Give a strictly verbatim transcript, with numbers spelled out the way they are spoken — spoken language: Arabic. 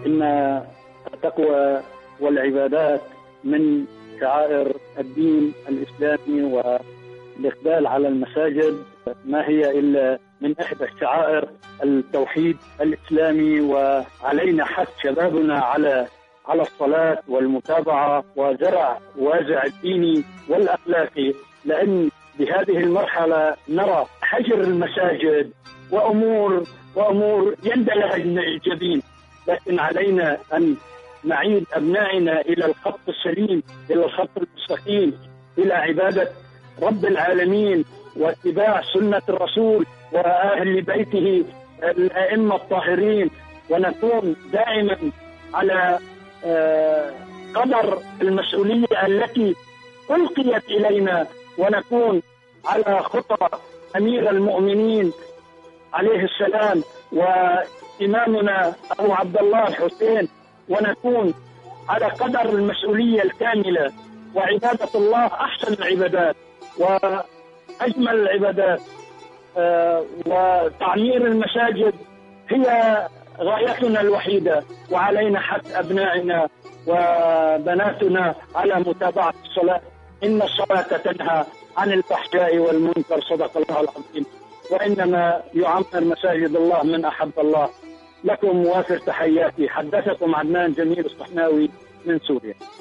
إن التقوى والعبادات من شعائر الدين الإسلامي، والإقبال على المساجد ما هي إلا من إحدى الشعائر التوحيد الإسلامي. وعلينا حث شبابنا على على الصلاة والمتابعة وزرع وازع الديني والأخلاقي، لأن بهذه المرحلة نرى حجر المساجد وأمور وأمور يندلع الجبين، لكن علينا أن نعيد أبنائنا إلى الخط السليم، إلى الخط المستقيم، إلى عبادة رب العالمين واتباع سنة الرسول وأهل بيته الأئمة الطاهرين، ونكون دائما على قدر المسؤولية التي ألقيت إلينا، ونكون على خطى أمير المؤمنين عليه السلام وإمامنا أبو عبد الله الحسين، ونكون على قدر المسؤولية الكاملة. وعبادة الله أحسن العبادات وأجمل العبادات، وتعمير المساجد هي غايتنا الوحيدة، وعلينا حث أبنائنا وبناتنا على متابعة الصلاة. إن الصلاة تنهى عن الفحشاء والمنكر، صدق الله العظيم. وإنما يعمر مساجد الله من أحب الله. لكم وافر تحياتي، حدثكم عدنان جميل الصحناوي من سوريا.